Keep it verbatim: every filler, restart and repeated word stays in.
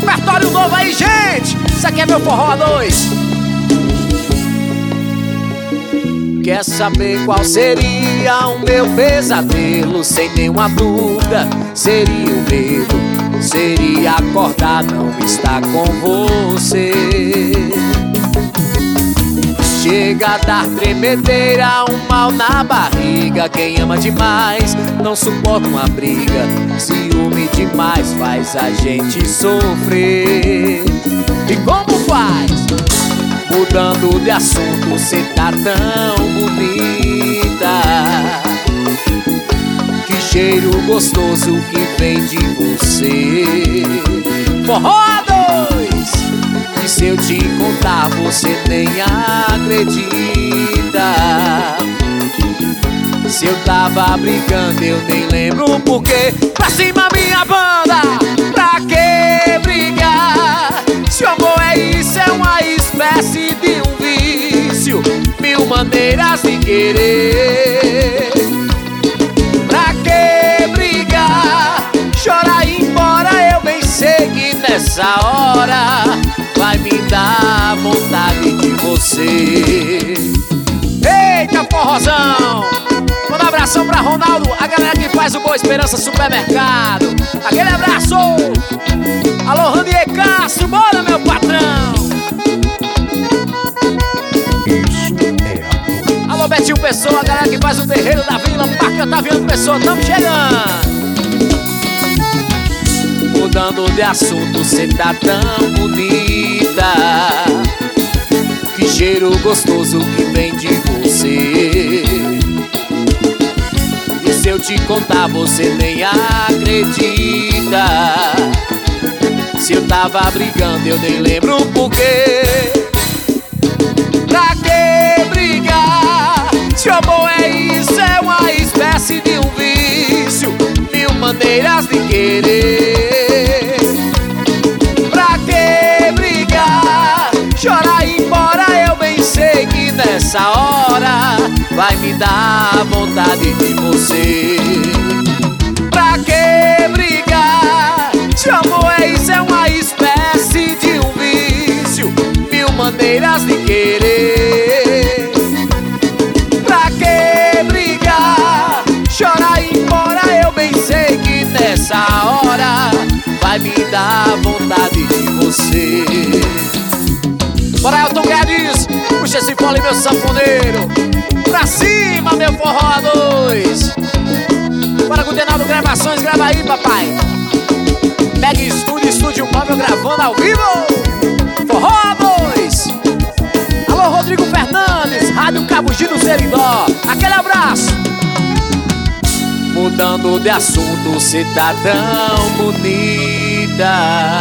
repertório novo aí, gente. Isso aqui é meu forró a dois. Quer saber qual seria o meu pesadelo? Sem nenhuma dúvida, seria o medo. Seria acordar, não estar com você. Chega a dar tremedeira, um mal na barriga. Quem ama demais não suporta uma briga. Ciúme demais faz a gente sofrer. E como faz? Mudando de assunto, cê tá tão bonita. Que cheiro gostoso que vem de você. Forró a dois! E se eu te contar, você nem acredita. Se eu tava brincando, eu nem lembro o porquê. Pra cima minha banda, pra que brigar? Se o amor é isso, é uma espécie de um vício. Mil maneiras de querer. Pra que brigar? Chorar e ir embora, eu bem sei que nessa hora vai me dar vontade de você. Eita, forrozão! Manda um abração pra Ronaldo, a galera que faz o Boa Esperança Supermercado. Aquele abraço! Alô, Ranier Castro, bora meu patrão! Isso é a... Alô, Betinho Pessoa, a galera que faz o terreiro da Vila, Parque Otaviano Pessoa, tamo chegando! Mudando de assunto, cê tá tão bonita. Que cheiro gostoso que vem de você. E se eu te contar, você nem acredita. Se eu tava brigando, eu nem lembro o porquê. Pra que brigar? Se o amor é isso, é uma espécie de um vício. Mil maneiras de querer. Pra que brigar? Chorar e ir embora, eu bem sei que nessa hora vai me dar vontade de você. Pra que brigar? Se o amor é isso, é uma espécie de um vício. Mil maneiras de querer. Pra que brigar? Chorar e ir embora, eu bem sei que nessa hora vai me dar vontade de você. Bora, Elton Guedes, puxa esse fole, meu sanfoneiro. Pra cima, meu forró a dois. Bora, Gutenaldo Gravações, grava aí, papai. Pega estúdio, estúdio móvel gravando ao vivo. Forró a dois. Alô, Rodrigo Fernandes, Rádio Cabugi do Seridó. Aquele abraço. Mudando de assunto, cê tá tão bonita.